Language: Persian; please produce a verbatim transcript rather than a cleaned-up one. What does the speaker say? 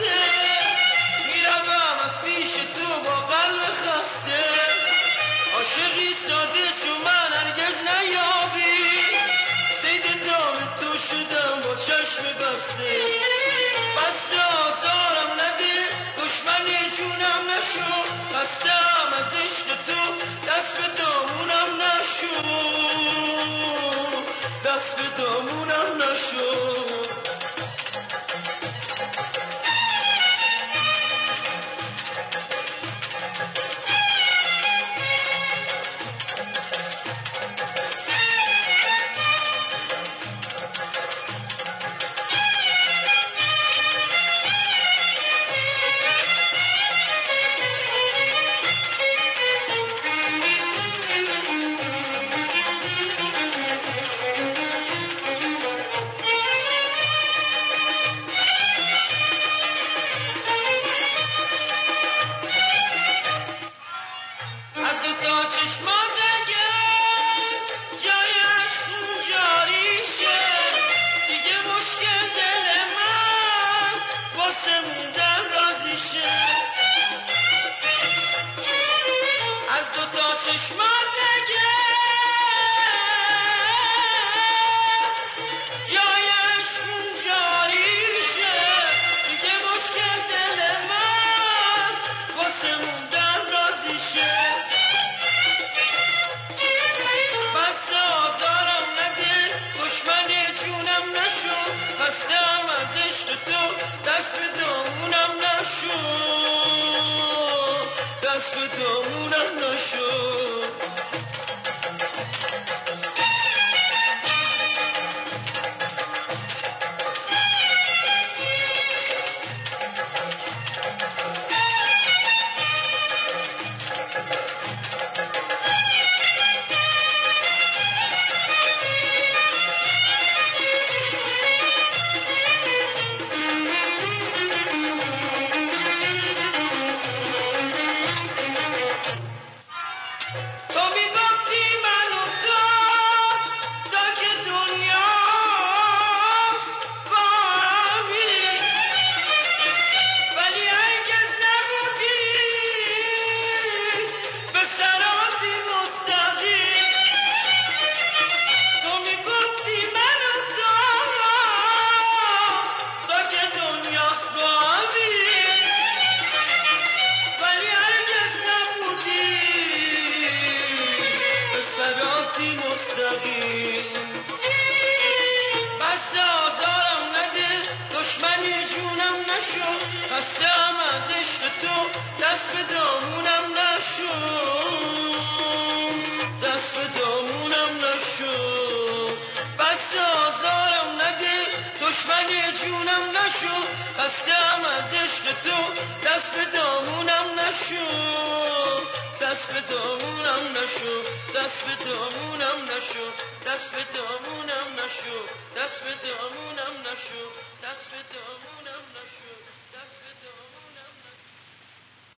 خسته میروم از پیش تو با قلب خسته عاشقی ساده چون من هرگز نیابی صید دام تو شدم با چشم بسته بس آزارم نده دشمن جونم نشو خستم از عشق تو دست به دامونم نشو دست به دامونم نشو خستم از عشق تو دست به دامونم نشو دست به دامونم نشو دست به دامونم نشو دست به دامونم نشو دست به دامونم نشو دست به دامونم نشو دست به دامونم